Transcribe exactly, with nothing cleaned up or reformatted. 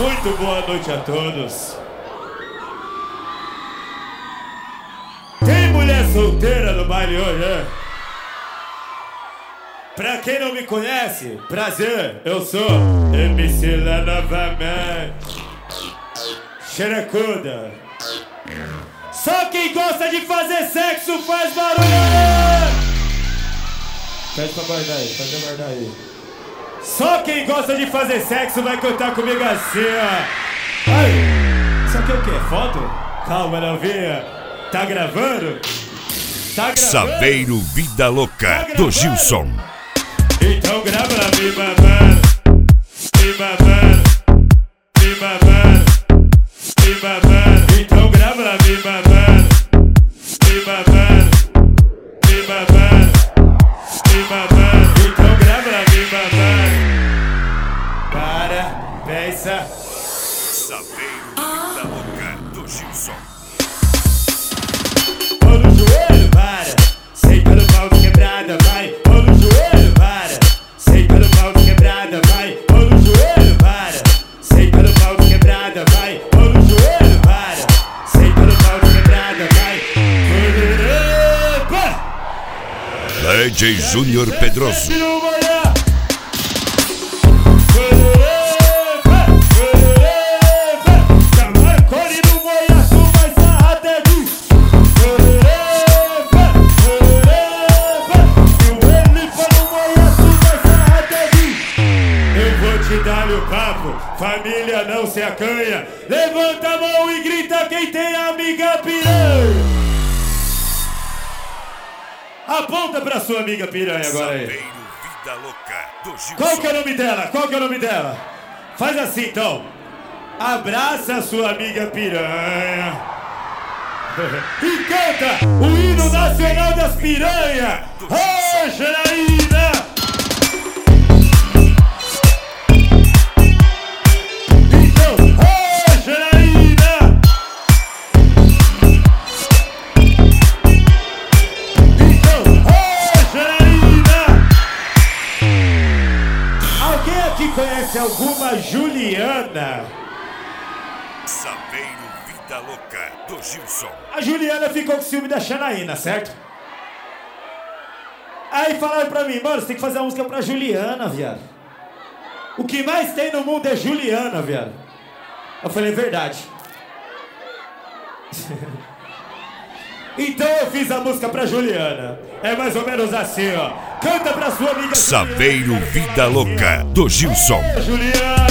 Muito boa noite a todos. Tem mulher solteira no baile hoje, né? Pra quem não me conhece, prazer, eu sou M C lá novamente. Xerecuda. Só quem gosta de fazer sexo faz barulho! Pede pra guardar aí, pede pra guardar aí. Só quem gosta de fazer sexo vai cantar comigo assim, ó. Ai, isso aqui é o quê? Foto? Calma, novinha. Tá gravando? Tá gravando? Saveiro Vida Louca, tá do Gilson. Então grava lá, me mamando, me mamando, me mamando, me mamando. Então grava lá, me mamando, me mamando, me mamando, me mamando. Então grava lá, me mamando. Para, pensa. Saveiro Vida Louca, do Gilson. Mão no joelho, para. Senta no pau de quebrada, vai. Mão no joelho, para. Senta no pau de quebrada, vai. Mão no joelho, para. Senta no pau de quebrada, vai. Mão no joelho, para. Senta no pau de quebrada, vai. D J Júnior Pedroso. Família não se acanha. Levanta a mão e grita quem tem amiga piranha. Aponta pra sua amiga piranha agora aí. Saveiro Vida Louca, do Gilson. Qual que é o nome dela? Qual que é o nome dela? Faz assim então. Abraça a sua amiga piranha e canta o hino nacional das piranhas. Ô, Janaína! Conhece alguma Juliana? Saveiro Vida Louca, do Gilson. A Juliana ficou com ciúme da Janaína, certo? Aí falaram pra mim, mano, você tem que fazer uma música pra Juliana, viado. O que mais tem no mundo é Juliana, viado. Eu falei, verdade. Então eu fiz a música pra Juliana. É mais ou menos assim, ó. Canta pra sua amiga Saveiro Vida Louca, do Gilson. Juliana.